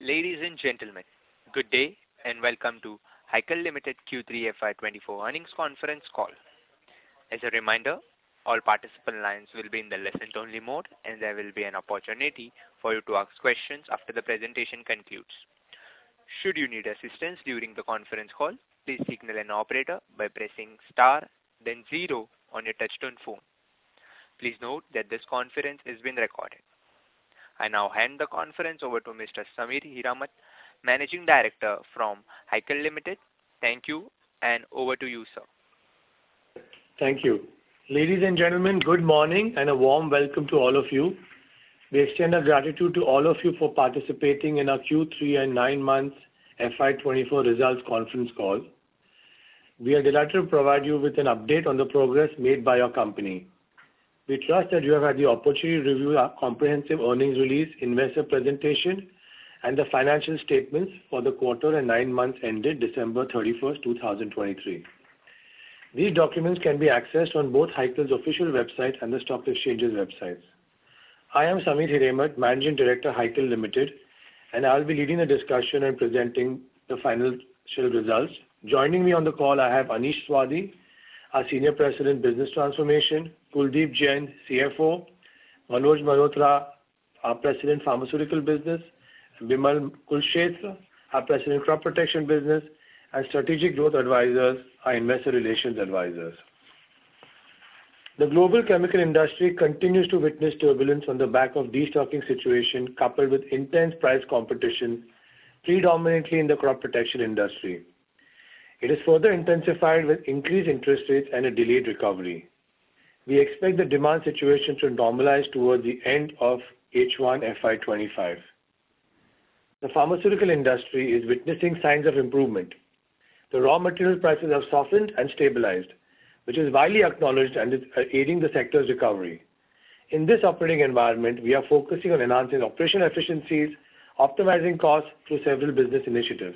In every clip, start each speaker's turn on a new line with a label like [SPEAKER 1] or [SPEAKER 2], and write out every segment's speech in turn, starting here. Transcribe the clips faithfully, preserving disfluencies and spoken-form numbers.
[SPEAKER 1] Ladies and gentlemen, good day and welcome to Hikal Limited Q three F Y twenty-four earnings conference call. As a reminder, all participant lines will be in the listen-only mode, and there will be an opportunity for you to ask questions after the presentation concludes. Should you need assistance during the conference call, please signal an operator by pressing star then zero on your touchtone phone. Please note that this conference is being recorded. I now hand the conference over to Mister Samir Hiramat, Managing Director from Hikal Limited. Thank you, and over to you, sir.
[SPEAKER 2] Thank you. Ladies and gentlemen, good morning and a warm welcome to all of you. We extend our gratitude to all of you for participating in our Q three and nine months F Y twenty-four results conference call. We are delighted to provide you with an update on the progress made by our company. We trust that you have had the opportunity to review our comprehensive earnings release, investor presentation, and the financial statements for the quarter and nine months ended December thirty-first, two thousand twenty-three. These documents can be accessed on both Hikal's official website and the stock exchange's websites. I am Samir Hiramat, Managing Director, Hikal Limited, and I will be leading the discussion and presenting the financial results. Joining me on the call, I have Anish Swadi, our Senior President, Business Transformation, Kuldeep Jain, C F O, Manoj Malhotra, our President, Pharmaceutical Business, Bimal Kulshrestha, our President, Crop Protection Business, and Strategic Growth Advisors, our Investor Relations Advisors. The global chemical industry continues to witness turbulence on the back of destocking situation coupled with intense price competition, predominantly in the crop protection industry. It is further intensified with increased interest rates and a delayed recovery. We expect the demand situation to normalize towards the end of H one F Y twenty-five. The pharmaceutical industry is witnessing signs of improvement. The raw material prices have softened and stabilized, which is widely acknowledged and is aiding the sector's recovery. In this operating environment, we are focusing on enhancing operational efficiencies, optimizing costs through several business initiatives.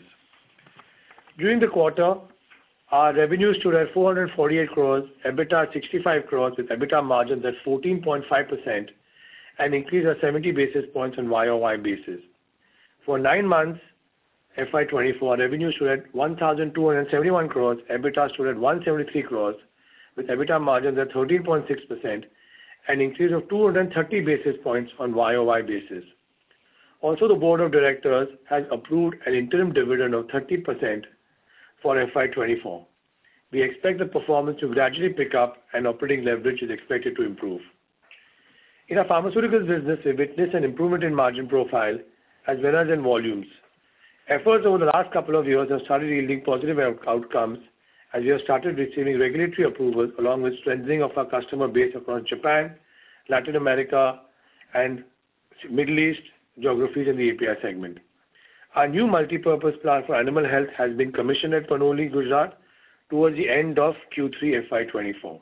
[SPEAKER 2] During the quarter, our revenues stood at four hundred forty-eight crores, EBITDA at sixty-five crores with EBITDA margins at fourteen point five percent, and increase of seventy basis points on Y O Y basis. For nine months F Y twenty-four, our revenues stood at one thousand two hundred seventy-one crores, EBITDA stood at one hundred seventy-three crores with EBITDA margins at thirteen point six percent, an increase of two hundred thirty basis points on Y O Y basis. Also, the Board of Directors has approved an interim dividend of thirty percent for F Y twenty-four. We expect the performance to gradually pick up and operating leverage is expected to improve. In our pharmaceuticals business, we witnessed an improvement in margin profile as well as in volumes. Efforts over the last couple of years have started yielding positive out- outcomes as we have started receiving regulatory approvals along with strengthening of our customer base across Japan, Latin America, and Middle East geographies in the A P I segment. Our new multi-purpose plant for animal health has been commissioned at Panoli, Gujarat towards the end of Q three F Y twenty-four.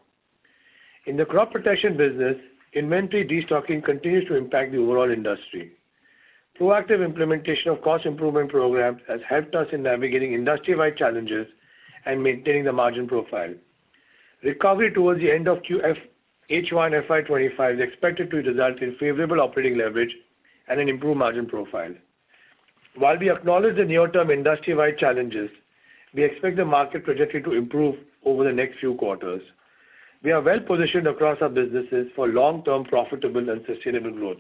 [SPEAKER 2] In the crop protection business, inventory destocking continues to impact the overall industry. Proactive implementation of cost improvement programs has helped us in navigating industry-wide challenges and maintaining the margin profile. Recovery towards the end of Q F H one F Y twenty-five is expected to result in favorable operating leverage and an improved margin profile. While we acknowledge the near-term industry-wide challenges, we expect the market trajectory to improve over the next few quarters. We are well positioned across our businesses for long-term profitable and sustainable growth.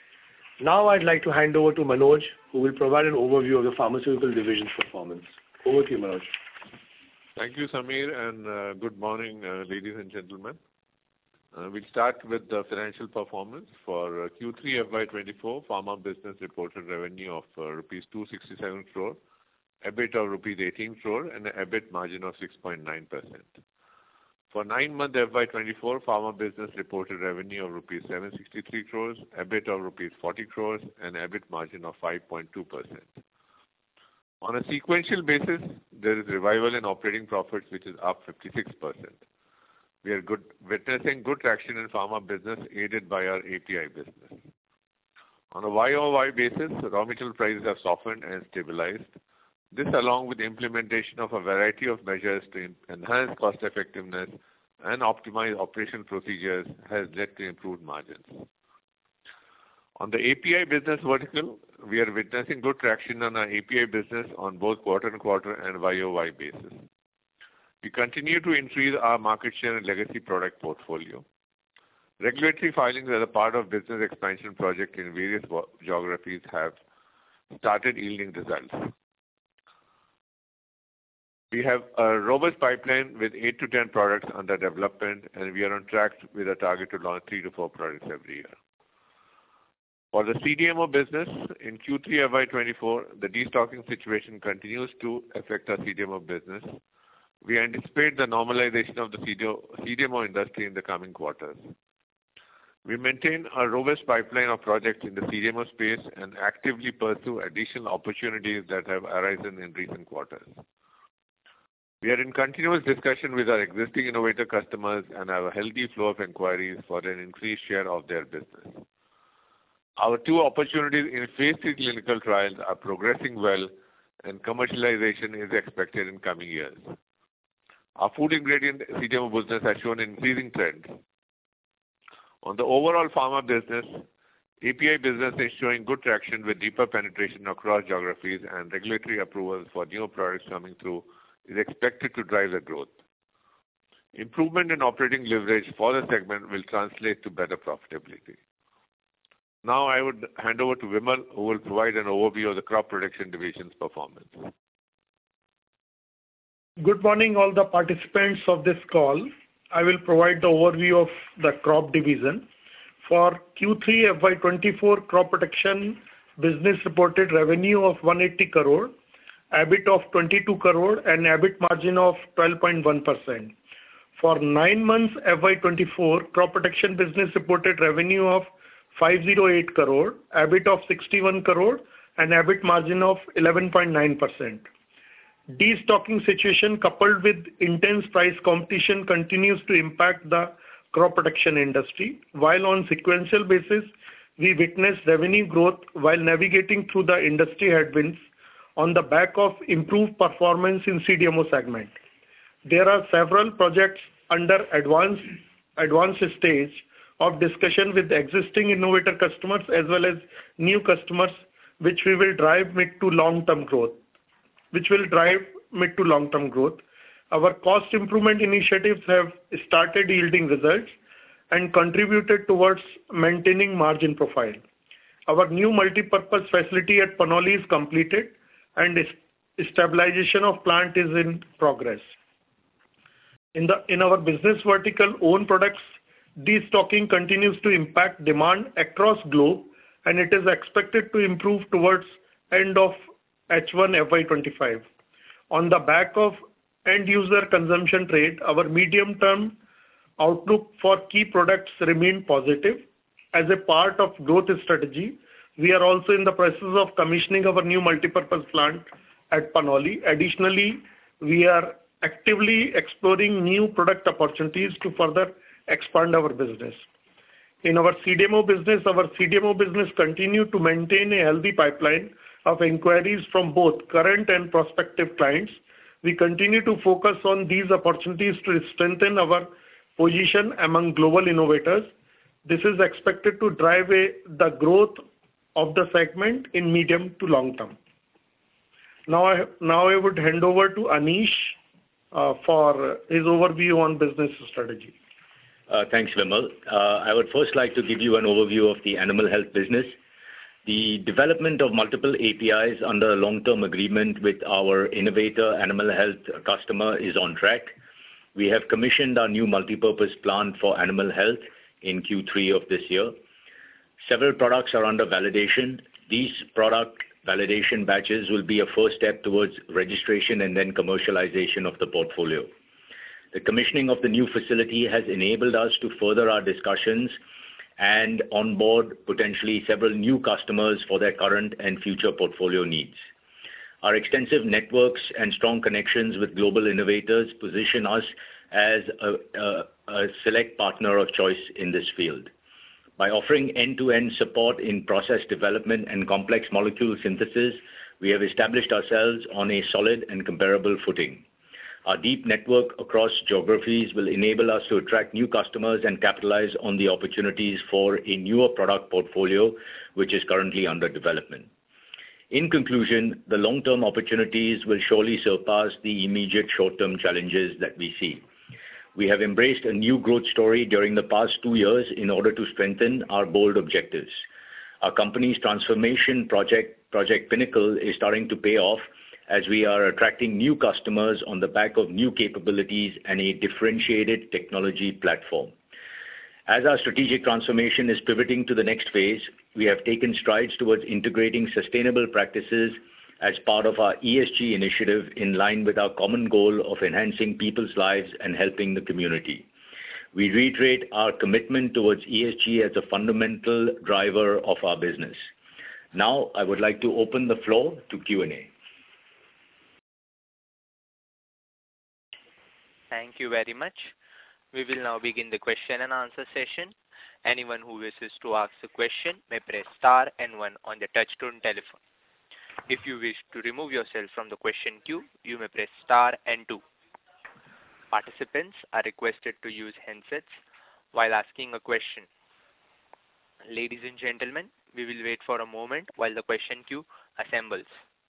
[SPEAKER 2] Now I'd like to hand over to Manoj, who will provide an overview of the pharmaceutical division's performance. Over to you, Manoj.
[SPEAKER 3] Thank you, Samir, and uh, good morning, uh, ladies and gentlemen. Uh, we'll start with the financial performance. For uh, Q three F Y twenty-four, Pharma business reported revenue of uh, rupees two hundred sixty-seven crore, EBIT of rupees eighteen crore, and an EBIT margin of six point nine percent. For nine months F Y twenty-four, Pharma business reported revenue of rupees seven hundred sixty-three crores, EBIT of rupees forty crores, and EBIT margin of five point two percent. On a sequential basis, there is revival in operating profits, which is up fifty-six percent. We are good, witnessing good traction in pharma business aided by our A P I business. On a Y O Y basis, raw material prices have softened and stabilized. This, along with the implementation of a variety of measures to enhance cost effectiveness and optimize operation procedures, has led to improved margins. On the A P I business vertical, we are witnessing good traction on our A P I business on both quarter-on-quarter and Y O Y basis. We continue to increase our market share in legacy product portfolio. Regulatory filings as a part of business expansion project in various geographies have started yielding results. We have a robust pipeline with eight to ten products under development, and we are on track with a target to launch three to four products every year. For the C D M O business, in Q three F Y twenty-four, the destocking situation continues to affect our C D M O business. We anticipate the normalization of the C D M O industry in the coming quarters. We maintain a robust pipeline of projects in the C D M O space and actively pursue additional opportunities that have arisen in recent quarters. We are in continuous discussion with our existing innovator customers and have a healthy flow of inquiries for an increased share of their business. Our two opportunities in phase three clinical trials are progressing well, and commercialization is expected in coming years. Our food ingredient C D M O business has shown increasing trends. On the overall pharma business, A P I business is showing good traction with deeper penetration across geographies, and regulatory approvals for new products coming through is expected to drive the growth. Improvement in operating leverage for the segment will translate to better profitability. Now I would hand over to Vimal, who will provide an overview of the crop protection division's performance.
[SPEAKER 4] Good morning, all the participants of this call. I will provide the overview of the crop division. For Q three F Y twenty-four, crop protection business reported revenue of one hundred eighty crore, EBIT of twenty-two crore, and EBIT margin of twelve point one percent. For nine months F Y twenty-four, crop protection business reported revenue of five hundred eight crore, EBIT of sixty-one crore, and EBIT margin of eleven point nine percent. Destocking situation coupled with intense price competition continues to impact the crop protection industry. While on sequential basis, we witnessed revenue growth while navigating through the industry headwinds on the back of improved performance in C D M O segment. There are several projects under advanced, advanced stage of discussion with existing innovator customers as well as new customers, which we will drive mid to long-term growth. which will drive mid to long-term growth. Our cost improvement initiatives have started yielding results and contributed towards maintaining margin profile. Our new multi-purpose facility at Panoli is completed and stabilization of plant is in progress. In the in our business vertical own products, destocking continues to impact demand across globe, and it is expected to improve towards end of H one F Y twenty-five. On the back of end user consumption trade, our medium-term outlook for key products remain positive. As a part of growth strategy, we are also in the process of commissioning our new multipurpose plant at Panoli. Additionally, we are actively exploring new product opportunities to further expand our business. In our C D M O business, our C D M O business continue to maintain a healthy pipeline of inquiries from both current and prospective clients. We continue to focus on these opportunities to strengthen our position among global innovators. This is expected to drive a, the growth of the segment in medium to long term. Now I, now I would hand over to Anish uh, for his overview on business strategy.
[SPEAKER 5] Uh, thanks, Vimal. Uh, I would first like to give you an overview of the animal health business. The development of multiple A P Is under a long-term agreement with our innovator animal health customer is on track. We have commissioned our new multipurpose plant for animal health in Q three of this year. Several products are under validation. These product validation batches will be a first step towards registration and then commercialization of the portfolio. The commissioning of the new facility has enabled us to further our discussions and onboard potentially several new customers for their current and future portfolio needs. Our extensive networks and strong connections with global innovators position us as a, a, a select partner of choice in this field. By offering end-to-end support in process development and complex molecule synthesis, we have established ourselves on a solid and comparable footing. Our deep network across geographies will enable us to attract new customers and capitalize on the opportunities for a newer product portfolio, which is currently under development. In conclusion, the long-term opportunities will surely surpass the immediate short-term challenges that we see. We have embraced a new growth story during the past two years in order to strengthen our bold objectives. Our company's transformation project, Project Pinnacle, is starting to pay off as we are attracting new customers on the back of new capabilities and a differentiated technology platform. As our strategic transformation is pivoting to the next phase, we have taken strides towards integrating sustainable practices as part of our E S G initiative in line with our common goal of enhancing people's lives and helping the community. We reiterate our commitment towards E S G as a fundamental driver of our business. Now, I would like to open the floor to Q and A.
[SPEAKER 1] Thank you very much. We will now begin the question and answer session. Anyone who wishes to ask a question may press star and one on the touchtone telephone. If you wish to remove yourself from the question queue, you may press star and two. Participants are requested to use handsets while asking a question. Ladies and gentlemen, we will wait for a moment while the question queue assembles.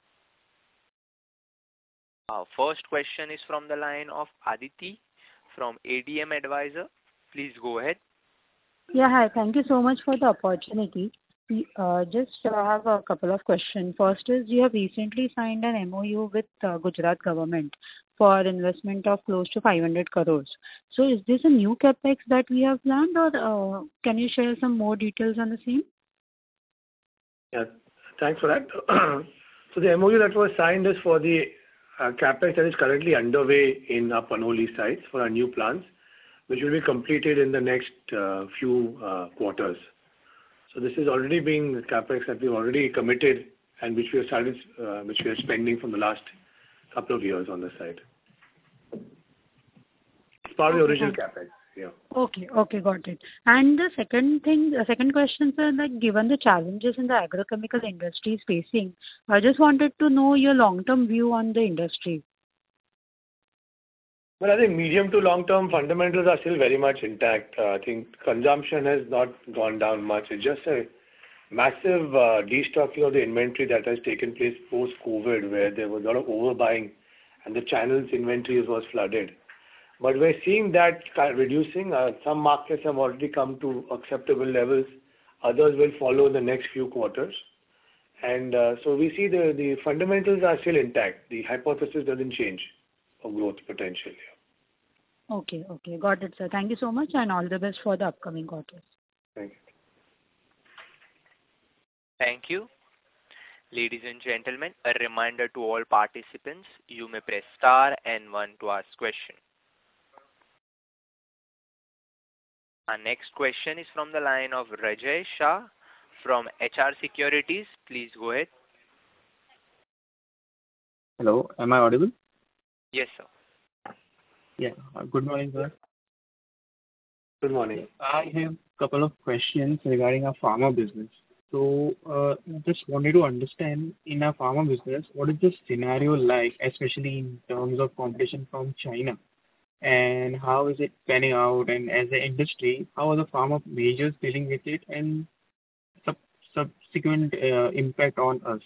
[SPEAKER 1] Our first question is from the line of Aditi from A D M Advisor. Please go ahead.
[SPEAKER 6] Yeah, hi. Thank you so much for the opportunity. Uh, just uh, have a couple of questions. First is, you have recently signed an M O U with uh, Gujarat government for investment of close to five hundred crores. So is this a new capex that we have planned, or uh, can you share some more details on the same?
[SPEAKER 2] Yeah, thanks for that. So the M O U that was signed is for the uh, capex that is currently underway in our Panoli sites for our new plants, which will be completed in the next uh, few uh, quarters. So this is already being capex that we've already committed and which we have started, uh, which we are spending from the last couple of years on the site. It's part of the original capex. Yeah.
[SPEAKER 6] Okay, okay, got it. And the second thing, the second question, sir, like given the challenges in the agrochemical industry is facing, I just wanted to know your long-term view on the industry.
[SPEAKER 2] Well, I think medium to long-term fundamentals are still very much intact. Uh, I think consumption has not gone down much. It's just a massive uh, destocking of the inventory that has taken place post-COVID, where there was a lot of overbuying and the channels inventories was flooded. But we're seeing that kind of reducing. Uh, some markets have already come to acceptable levels. Others will follow in the next few quarters. And uh, so we see the, the fundamentals are still intact. The hypothesis doesn't change for growth potential.
[SPEAKER 6] Okay, okay, got it, sir. Thank you so much, and all the best for the upcoming quarters.
[SPEAKER 2] Thank you.
[SPEAKER 1] Thank you. Ladies and gentlemen, a reminder to all participants, you may press star and one to ask question. Our next question is from the line of Rajay Shah from H R Securities. Please go ahead.
[SPEAKER 7] Hello, am I audible?
[SPEAKER 1] Yes, sir.
[SPEAKER 7] Yeah. Uh, Good morning, sir.
[SPEAKER 2] Good morning.
[SPEAKER 7] I have a couple of questions regarding our pharma business. So, uh, just wanted to understand, in our pharma business, what is the scenario like, especially in terms of competition from China? And how is it panning out? And as an industry, how are the pharma majors dealing with it, and sub- subsequent uh, impact on us?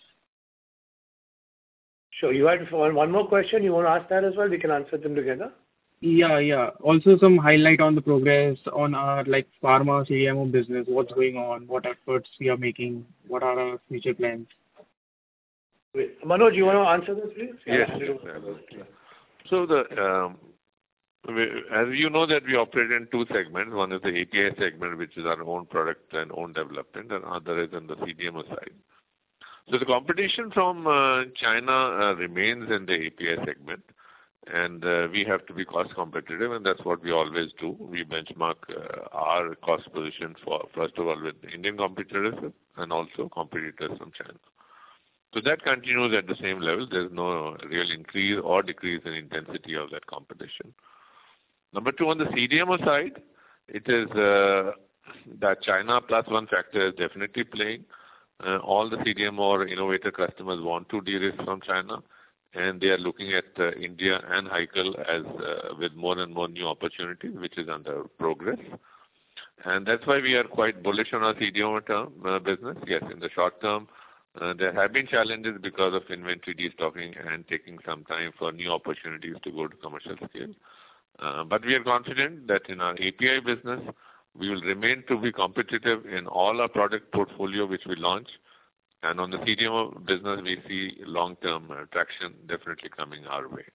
[SPEAKER 2] Sure. You had one more question. You want to ask that as well? We can answer them together.
[SPEAKER 7] Yeah, yeah. Also some highlight on the progress on our like pharma C D M O business, what's going on, what efforts we are making, what are our future plans?
[SPEAKER 2] Wait, Manoj, you want to answer this, please?
[SPEAKER 3] Yes. yes. So the um, we, as you know that we operate in two segments. One is the A P I segment, which is our own product and own development, and other is in the C D M O side. So the competition from uh, China uh, remains in the A P I segment, and uh, we have to be cost competitive, and that's what we always do. We benchmark uh, our cost position for, first of all, with Indian competitors and also competitors from China. So that continues at the same level. There's no real increase or decrease in intensity of that competition. Number two, on the C D M O side, it is uh, that China plus one factor is definitely playing. Uh, all the C D M O or innovator customers want to de-risk from China, and they are looking at uh, India and Hykel as uh, with more and more new opportunities, which is under progress. And that's why we are quite bullish on our C D M O term uh, business. Yes, in the short term, uh, there have been challenges because of inventory destocking and taking some time for new opportunities to go to commercial scale. Uh, but we are confident that in our A P I business, we will remain to be competitive in all our product portfolio which we launch. And on the C D M O business, we see long-term uh, traction definitely coming our way.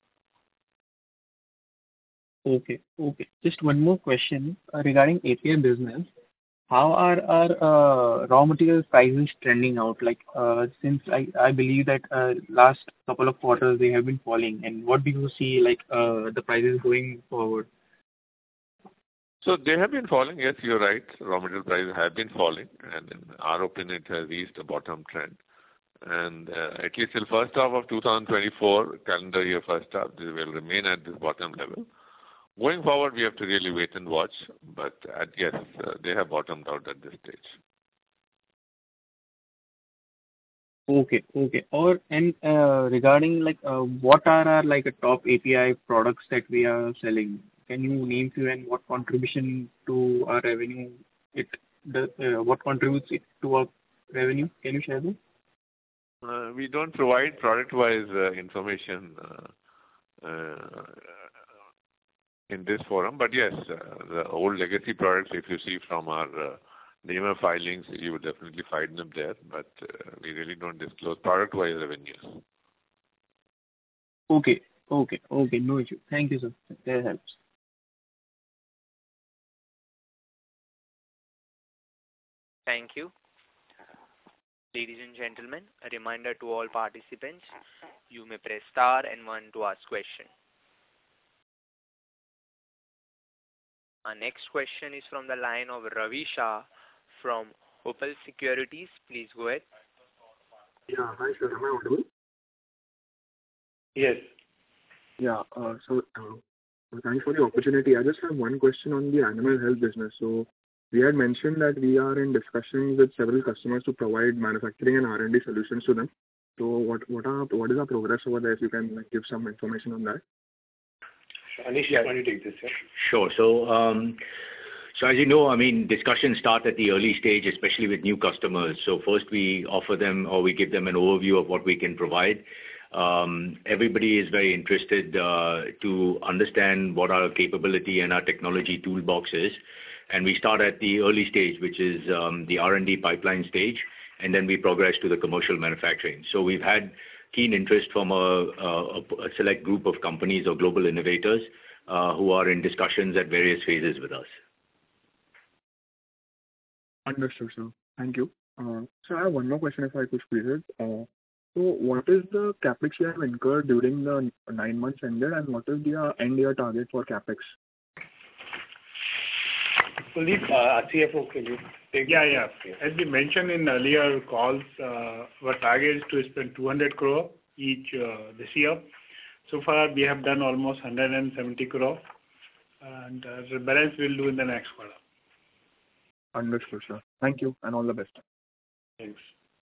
[SPEAKER 7] Okay. Okay. Just one more question uh, regarding A P I business. How are our uh, raw material prices trending out? Like, uh, since I I believe that uh, last couple of quarters they have been falling, and what do you see, like, uh, the prices going forward?
[SPEAKER 3] So they have been falling. Yes, you're right. Raw material prices have been falling, and in our opinion, it has reached a bottom trend. And uh, at least till first half of two thousand twenty-four, calendar year first half, they will remain at this bottom level. Going forward, we have to really wait and watch, but at, yes, uh, they have bottomed out at this stage.
[SPEAKER 7] Okay. Okay. Or, and uh, regarding, like, uh, what are our, like, a top A P I products that we are selling? Can you name few, and what contribution to our revenue it the uh, what contributes it to our revenue? Can you share that?
[SPEAKER 3] Uh, we don't provide product-wise uh, information uh, uh, in this forum, but yes, uh, the old legacy products, if you see from our uh, N E M A filings, you will definitely find them there, but uh, we really don't disclose product-wise revenues.
[SPEAKER 7] Okay. Okay. Okay. No issue. Thank you, sir. That helps.
[SPEAKER 1] Thank you. Ladies and gentlemen, a reminder to all participants, you may press star and one to ask question. Our next question is from the line of Ravi Shah from Opal Securities. Please go ahead.
[SPEAKER 8] Yeah. Hi, sir. Am I audible?
[SPEAKER 2] Yes.
[SPEAKER 8] Yeah. Uh, so, uh, thanks for the opportunity. I just have one question on the animal health business. So, we had mentioned that we are in discussions with several customers to provide manufacturing and R and D solutions to them. So, what what are what is our progress over there? If you can like, give some information on that.
[SPEAKER 2] Anish, yeah. Why don't you take this? Yeah?
[SPEAKER 5] Sure. So, um, so as you know, I mean, discussions start at the early stage, especially with new customers. So first we offer them or we give them an overview of what we can provide. Um, everybody is very interested uh, to understand what our capability and our technology toolbox is. And we start at the early stage, which is um, the R and D pipeline stage, and then we progress to the commercial manufacturing. So we've had keen interest from a, a, a select group of companies or global innovators uh, who are in discussions at various phases with us.
[SPEAKER 8] Understood, sir. Thank you. Uh, so I have one more question if I could squeeze it. Uh, so what is the capex you have incurred during the nine months ended, and what is the uh, end year target for capex?
[SPEAKER 2] Kuldeep, uh, our C F O, can you take
[SPEAKER 4] Yeah, yeah. As we mentioned in earlier calls, uh, our target is to spend two hundred crore each uh, this year. So far, we have done almost one hundred seventy crore, and uh, the balance we'll do in the next quarter.
[SPEAKER 8] Understood, sir. Thank you, and all the best.
[SPEAKER 4] Thanks.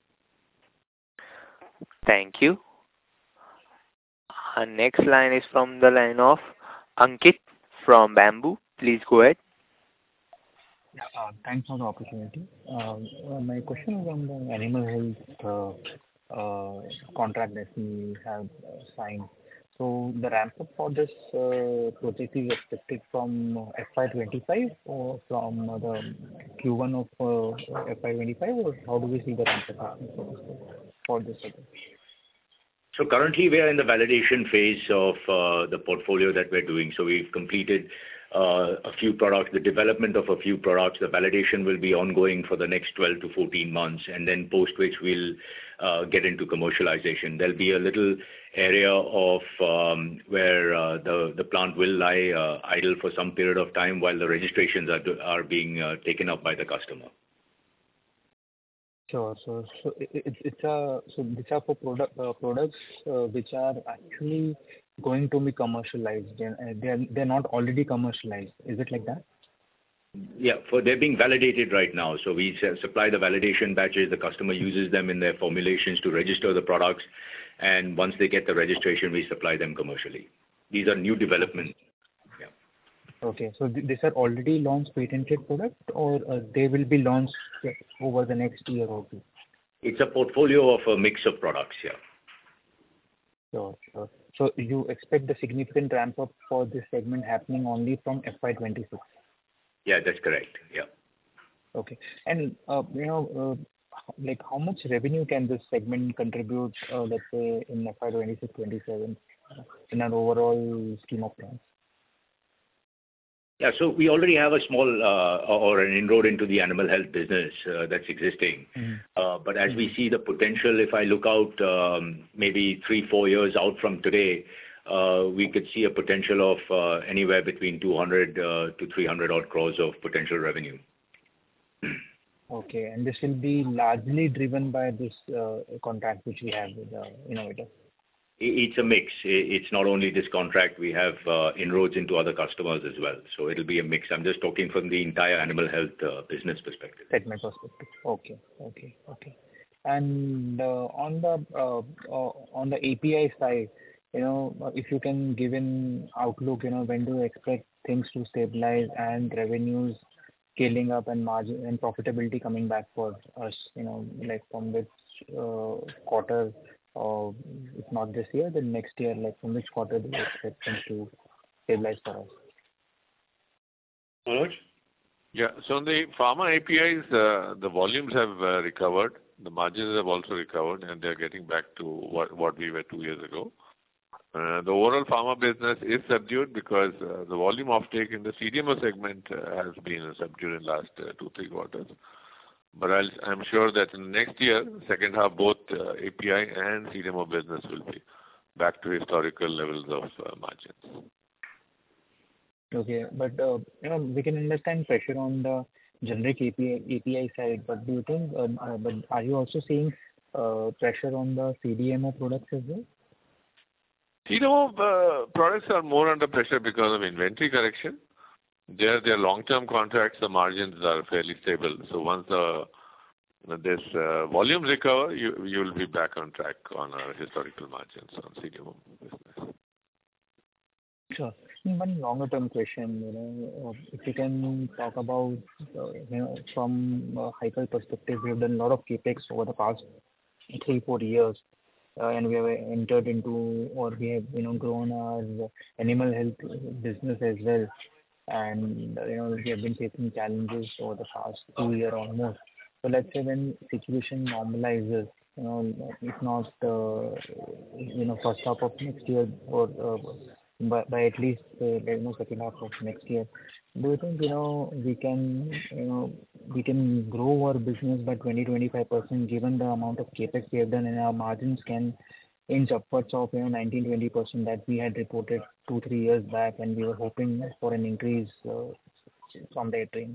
[SPEAKER 1] Thank you. Our next line is from the line of Ankit from Bamboo. Please go ahead.
[SPEAKER 9] Yeah, uh, thanks for the opportunity. Uh, uh, my question is on the animal health uh, uh, contract that we have uh, signed. So the ramp up for this uh, project is expected from F Y twenty-five or from uh, the Q one of uh, F Y twenty-five, or how do we see the ramp up for this project?
[SPEAKER 5] So currently we are in the validation phase of uh, the portfolio that we're doing. So we've completed uh, a few products, the development of a few products. The validation will be ongoing for the next twelve to fourteen months, and then post which we'll uh, get into commercialization. There'll be a little area of um, where uh, the the plant will lie uh, idle for some period of time while the registrations are do, are being uh, taken up by the customer.
[SPEAKER 9] Sure. So, so it, it, it's a so these are for product uh, products uh, which are actually going to be commercialized. They're they're, they're not already commercialized. Is it like that?
[SPEAKER 5] Yeah, for they're being validated right now. So we supply the validation batches. The customer uses them in their formulations to register the products, and once they get the registration, we supply them commercially. These are new developments. Yeah.
[SPEAKER 9] Okay. So th- these are already launched patented products, or uh, they will be launched over the next year or two?
[SPEAKER 5] It's a portfolio of a mix of products, yeah.
[SPEAKER 9] Sure, sure. So you expect the significant ramp up for this segment happening only from F Y twenty-six?
[SPEAKER 5] Yeah, that's correct. Yeah.
[SPEAKER 9] Okay. And, uh, you know, uh, like how much revenue can this segment contribute, uh, let's say in F Y twenty-six twenty-seven uh, in an overall scheme of things?
[SPEAKER 5] Yeah, so we already have a small uh, or an inroad into the animal health business uh, that's existing. Mm-hmm. Uh, but as mm-hmm. we see the potential, if I look out um, maybe three, four years out from today, uh, we could see a potential of uh, anywhere between two hundred uh, to three hundred odd crores of potential revenue.
[SPEAKER 9] Okay, and this will be largely driven by this uh, contract which we have with the innovator?
[SPEAKER 5] It's a mix. It's not only this contract. We have uh, inroads into other customers as well. So it'll be a mix. I'm just talking from the entire animal health uh, business perspective.
[SPEAKER 9] Segment perspective. Okay, okay, okay. And uh, on the uh, uh, on the A P I side, you know, if you can give an outlook, you know, when do you expect things to stabilize and revenues scaling up and margin and profitability coming back for us, you know, like from which uh, quarter? Or if not this year, then next year, like from which quarter do you expect things to stabilize for us?
[SPEAKER 3] Manoj? Yeah. So on the pharma A P Is, uh, the volumes have uh, recovered. The margins have also recovered, and they're getting back to what, what we were two years ago. Uh, the overall pharma business is subdued because uh, the volume offtake in the C D M O segment uh, has been subdued in the last uh, two, three quarters. But I'll, I'm sure that in the next year, second half, both uh, A P I and C D M O business will be back to historical levels of uh, margins.
[SPEAKER 9] Okay, but uh, you know, we can understand pressure on the generic A P I, A P I side, but do you think, uh, uh, but are you also seeing uh, pressure on the C D M O products as well?
[SPEAKER 3] C D M O uh, products are more under pressure because of inventory correction. There, their long-term contracts, the margins are fairly stable. So once the this uh, volumes recover, you you will be back on track on our historical margins on C D M O business.
[SPEAKER 9] Sure. One longer-term question, you know, uh, if you can talk about, uh, you know, from a Hykal perspective, we have done a lot of capex over the past three, four years, uh, and we have entered into, or we have, you know, grown our animal health business as well. And, you know, we have been facing challenges over the past two years almost. So let's say when situation normalizes, you know, if not, uh, you know, first half of next year or uh, by, by at least, uh, you know, second half of next year, do you think, you know, we can, you know, we can grow our business by twenty to twenty-five percent given the amount of capex we have done, and our margins can inch upwards of, you know, nineteen to twenty percent that we had reported two, three years back, and we were hoping for an increase uh, from that range?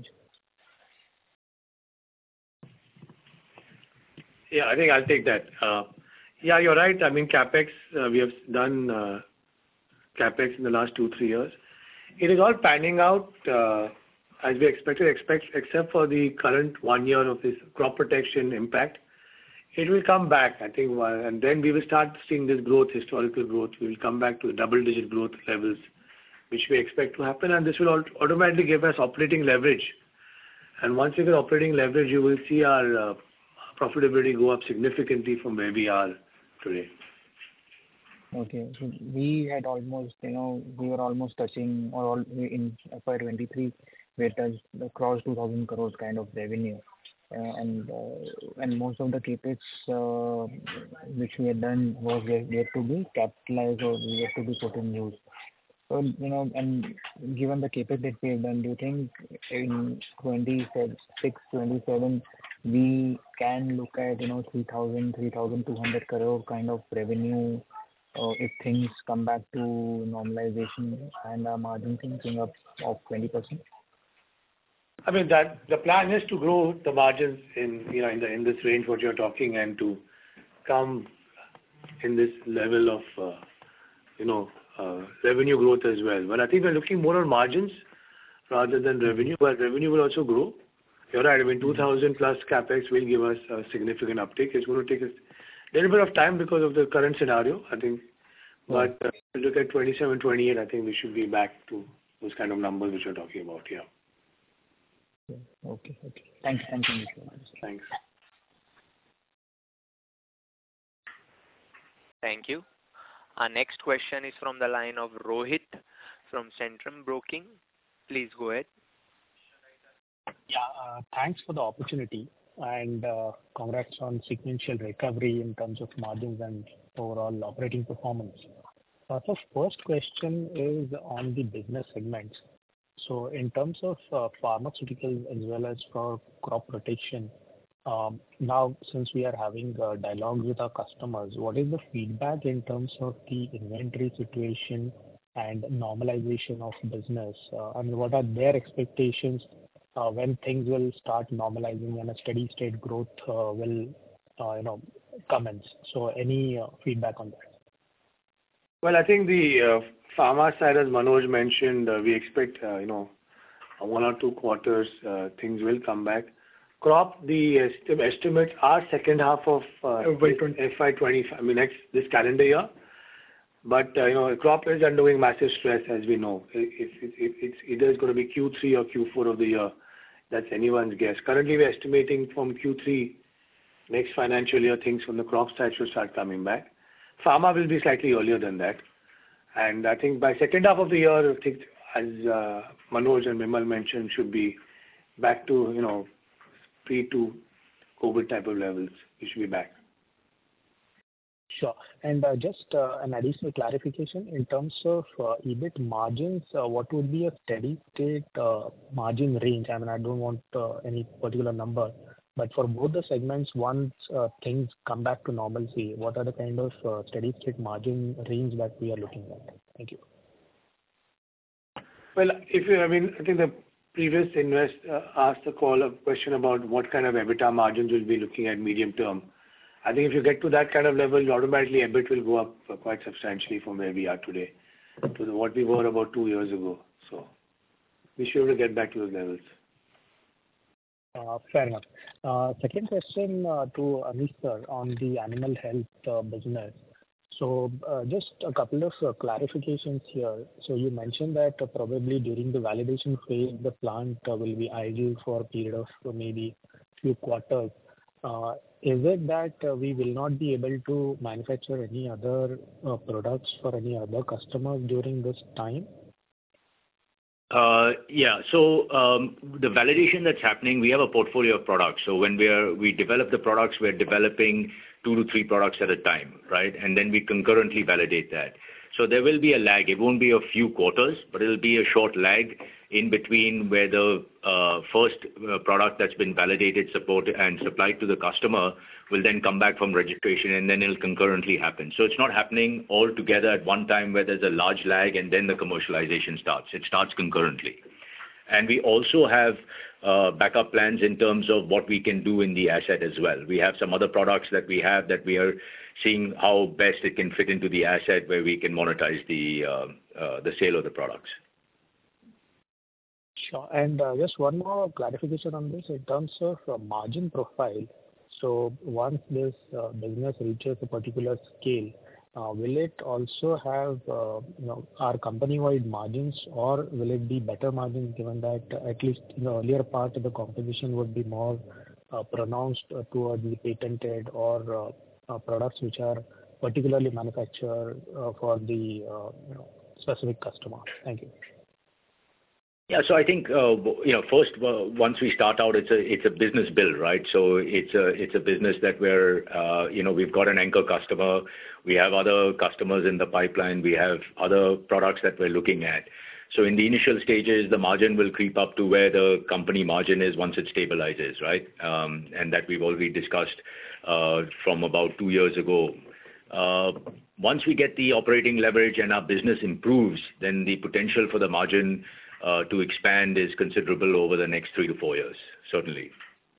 [SPEAKER 2] Yeah, I think I'll take that. Uh, yeah, you're right. I mean, capex, uh, we have done uh, capex in the last two, three years. It is all panning out uh, as we expected, expect, except for the current one year of this crop protection impact. It will come back, I think, and then we will start seeing this growth, historical growth. We will come back to double-digit growth levels, which we expect to happen, and this will automatically give us operating leverage. And once we get operating leverage, you will see our uh, profitability go up significantly from where we are today.
[SPEAKER 9] Okay, so we had almost, you know, we were almost touching, or all, in F Y twenty-three, we had touched across two thousand crores kind of revenue. Uh, and uh, and most of the capex uh, which we had done was yet to be capitalized or yet to be put in use. So, you know, and given the capex that we have done, do you think in twenty-six, twenty-seven we can look at, you know, three thousand, three thousand two hundred crore kind of revenue uh, if things come back to normalization and our margins inching up of twenty percent?
[SPEAKER 2] I mean, that the plan is to grow the margins in, you know, in the in this range what you're talking, and to come in this level of, uh, you know, uh, revenue growth as well. But I think we're looking more on margins rather than revenue, but revenue will also grow. You're right. I mean, two thousand plus capex will give us a significant uptick. It's going to take us little bit of time because of the current scenario, I think. But uh, if you look at twenty-seven, twenty-eight, I think we should be back to those kind of numbers which you're talking about here.
[SPEAKER 9] Okay. Okay. Thank you. Thank you.
[SPEAKER 2] Thanks.
[SPEAKER 1] Thank you. Our next question is from the line of Rohit from Centrum Broking. Please go ahead.
[SPEAKER 10] Yeah, uh, thanks for the opportunity, and uh, congrats on sequential recovery in terms of margins and overall operating performance. Uh, so first question is on the business segments. So in terms of uh, pharmaceuticals as well as for crop protection, um, now since we are having uh, dialogue with our customers, what is the feedback in terms of the inventory situation and normalization of business? Uh, and what are their expectations uh, when things will start normalizing and a steady state growth uh, will uh, you know commence? So any uh, feedback on that?
[SPEAKER 2] Well, I think the uh, pharma side, as Manoj mentioned, uh, we expect, uh, you know, one or two quarters, uh, things will come back. Crop, the est- estimates are second half of uh, F Y twenty-five, I mean, next, this calendar year. But, uh, you know, crop is undergoing massive stress, as we know. It, it, it, it's either it's going to be Q three or Q four of the year. That's anyone's guess. Currently, we're estimating from Q three next financial year, things from the crop side should start coming back. Pharma will be slightly earlier than that. And I think by second half of the year, I think, as uh, Manoj and Vimal mentioned, should be back to, you know, pre to COVID type of levels. We should be back.
[SPEAKER 10] Sure. And uh, just uh, an additional clarification in terms of uh, EBIT margins, uh, what would be a steady state uh, margin range? I mean, I don't want uh, any particular number, but for both the segments, once uh, things come back to normalcy, what are the kind of uh, steady state margin range that we are looking at? Thank you.
[SPEAKER 2] Well, if you, I mean, I think the previous invest uh, asked the call a question about what kind of EBITDA margins we'll be looking at medium term. I think if you get to that kind of level, automatically EBIT will go up uh, quite substantially from where we are today to the, what we were about two years ago. So we should be able to get back to those levels.
[SPEAKER 10] Uh, fair enough. Uh, second question uh, to Anish sir on the animal health uh, business. So uh, just a couple of uh, clarifications here. So you mentioned that uh, probably during the validation phase, the plant uh, will be idle for a period of uh, maybe few quarters. Uh, is it that uh, we will not be able to manufacture any other uh, products for any other customers during this time?
[SPEAKER 5] Uh, yeah. So um, the validation that's happening, we have a portfolio of products. So when we are we develop the products, we're developing two to three products at a time, right? And then we concurrently validate that. So there will be a lag. It won't be a few quarters, but it'll be a short lag in between where the uh, first uh, product that's been validated, supported, and supplied to the customer will then come back from registration, and then it'll concurrently happen. So it's not happening all together at one time where there's a large lag and then the commercialization starts. It starts concurrently. And we also have uh, backup plans in terms of what we can do in the asset as well. We have some other products that we have that we are seeing how best it can fit into the asset where we can monetize the uh, uh, the sale of the products.
[SPEAKER 10] Sure. And uh, just one more clarification on this in terms of uh, margin profile. So once this uh, business reaches a particular scale, uh, will it also have uh, you know our company-wide margins, or will it be better margins given that uh, at least in the earlier part of the composition would be more uh, pronounced uh, towards the patented or uh, Uh, products which are particularly manufactured uh, for the uh, you know, specific customer? Thank you.
[SPEAKER 5] Yeah, so I think uh, you know first uh, once we start out, it's a it's a business build, right? So it's a it's a business that we're uh, you know we've got an anchor customer, we have other customers in the pipeline, we have other products that we're looking at. So in the initial stages, the margin will creep up to where the company margin is once it stabilizes, right? Um, and that we've already discussed uh, from about two years ago. Uh, once we get the operating leverage and our business improves, then the potential for the margin uh, to expand is considerable over the next three to four years, certainly.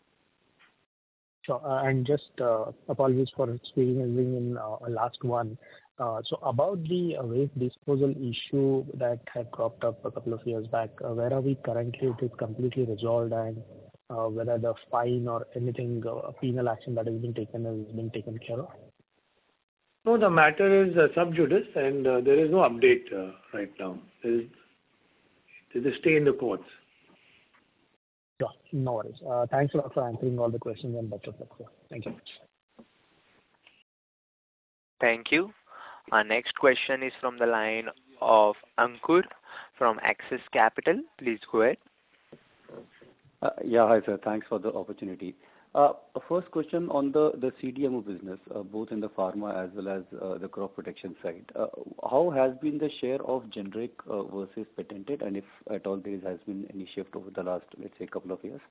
[SPEAKER 10] Sure. Uh, and just uh, apologies for squeezing in uh, a last one. Uh, so about the uh, waste disposal issue that had cropped up a couple of years back, uh, where are we currently? It is completely resolved, and uh, whether the fine or anything, uh, penal action that has been taken has been taken care of?
[SPEAKER 2] No, the matter is uh, sub judice, and uh, there is no update uh, right now. There is, there is a stay in the courts.
[SPEAKER 10] Yeah, no worries. Uh, Thanks a lot for answering all the questions and best of luck, sir. Thank you.
[SPEAKER 1] Thank you. Our next question is from the line of Ankur from Axis Capital. Please go ahead.
[SPEAKER 11] Uh, Yeah. Hi, sir. Thanks for the opportunity. Uh, First question on the the C D M O business, uh, both in the pharma as well as uh, the crop protection side. Uh, How has been the share of generic uh, versus patented, and if at all there has been any shift over the last, let's say, couple of years?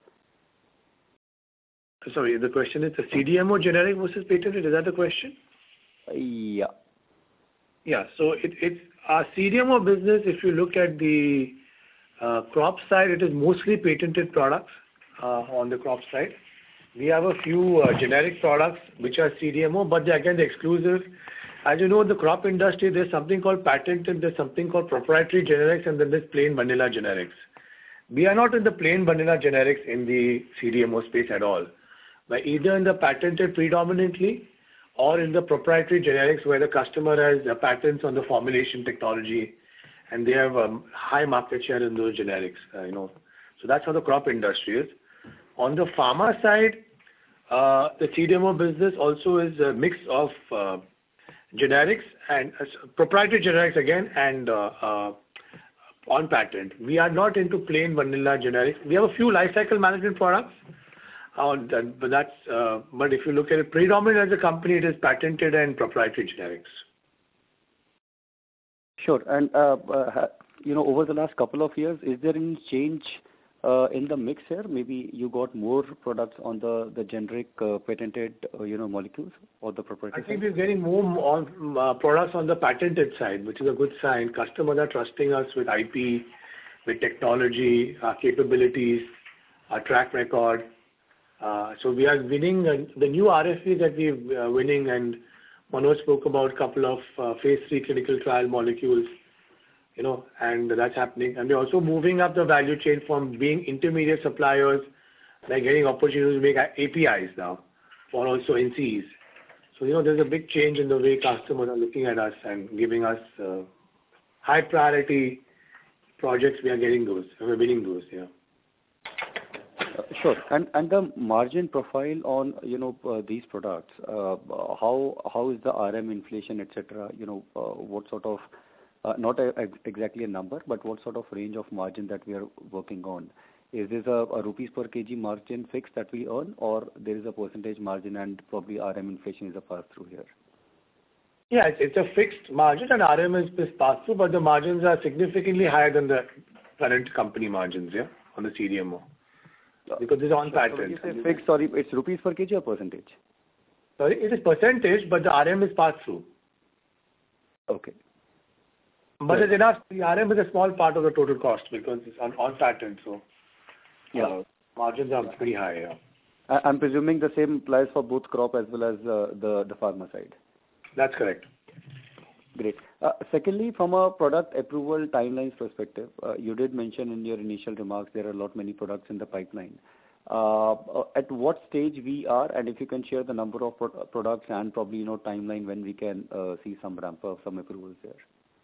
[SPEAKER 2] Sorry, the question is the C D M O generic versus patented. Is that the question?
[SPEAKER 11] Uh, Yeah.
[SPEAKER 2] Yeah. So it, it's our C D M O business. If you look at the uh, crop side, it is mostly patented products uh, on the crop side. We have a few uh, generic products which are C D M O, but they're again, they're exclusive. As you know, in the crop industry, there's something called patented, there's something called proprietary generics, and then there's plain vanilla generics. We are not in the plain vanilla generics in the C D M O space at all. We're either in the patented predominantly or in the proprietary generics where the customer has uh, patents on the formulation technology and they have um, high market share in those generics. Uh, you know, so that's how the crop industry is. On the pharma side, uh, the C D M O business also is a mix of uh, generics and uh, proprietary generics again and uh, uh, on patent. We are not into plain vanilla generics. We have a few life cycle management products, uh, but that's uh, but if you look at it, predominant as a company, it is patented and proprietary generics.
[SPEAKER 11] Sure. And uh, uh, you know, over the last couple of years, is there any change Uh, in the mix here? Maybe you got more products on the the generic uh, patented uh, you know molecules or the proprietary
[SPEAKER 2] I think
[SPEAKER 11] side?
[SPEAKER 2] we're getting more on uh, products on the patented side, which is a good sign. Customers are trusting us with I P, with technology, our capabilities, our track record. Uh, so we are winning uh, the new R F Ps that we're uh, winning, and Manoj spoke about a couple of uh, phase three clinical trial molecules. You know, and that's happening. And we're also moving up the value chain from being intermediate suppliers, like getting opportunities to make A P Is now, or also N Cs. So, you know, there's a big change in the way customers are looking at us and giving us uh, high priority projects. We are getting those, and we're winning those, yeah.
[SPEAKER 11] Uh, Sure. And and the margin profile on, you know, uh, these products, uh, how how is the R M inflation, et cetera? You know, uh, what sort of, uh, not a- ex- exactly a number, but what sort of range of margin that we are working on? Is this a a rupees per kg margin fix that we earn, or there is a percentage margin and probably R M inflation is a pass-through here?
[SPEAKER 2] Yeah, it's it's a fixed margin, and R M is is pass-through, but the margins are significantly higher than the current company margins, yeah, on the C D M O. Because it's on
[SPEAKER 11] So when
[SPEAKER 2] patent.
[SPEAKER 11] you say fixed, sorry, it's rupees per kg or percentage?
[SPEAKER 2] Sorry, it is percentage, but the R M is pass-through.
[SPEAKER 11] Okay.
[SPEAKER 2] But it's enough. The R M is a small part of the total cost because it's on on patent, so
[SPEAKER 11] Yeah.
[SPEAKER 2] uh, margins are pretty high, yeah.
[SPEAKER 11] I- I'm presuming the same applies for both crop as well as uh, the the pharma side.
[SPEAKER 2] That's correct.
[SPEAKER 11] Great. Uh, Secondly, from a product approval timelines perspective, uh, you did mention in your initial remarks there are a lot many products in the pipeline. Uh, uh, At what stage we are, and if you can share the number of pro- products and probably, you know, timeline when we can uh, see some ramp up, some approvals there.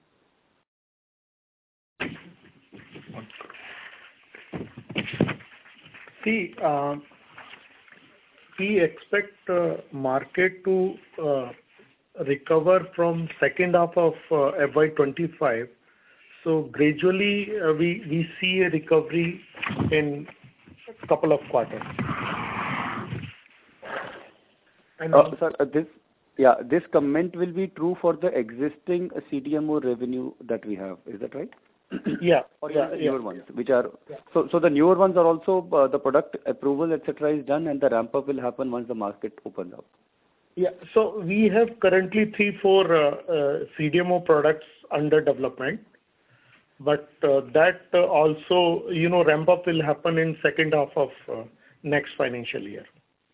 [SPEAKER 4] See, uh, we expect uh, market to uh, recover from second half of uh, F Y twenty-five. So gradually, uh, we we see a recovery in a couple of quarters. And
[SPEAKER 11] Uh, Sir, uh, this, yeah, this comment will be true for the existing C D M O revenue that we have. Is that right?
[SPEAKER 4] yeah,
[SPEAKER 11] Or
[SPEAKER 4] yeah,
[SPEAKER 11] even the
[SPEAKER 4] yeah.
[SPEAKER 11] newer ones, which are... So, so the newer ones are also, uh, the product approval, et cetera, is done, and the ramp up will happen once the market opens up.
[SPEAKER 4] Yeah. So we have currently three, four uh, uh, C D M O products under development, but uh, that uh, also, you know, ramp up will happen in second half of uh, next financial year.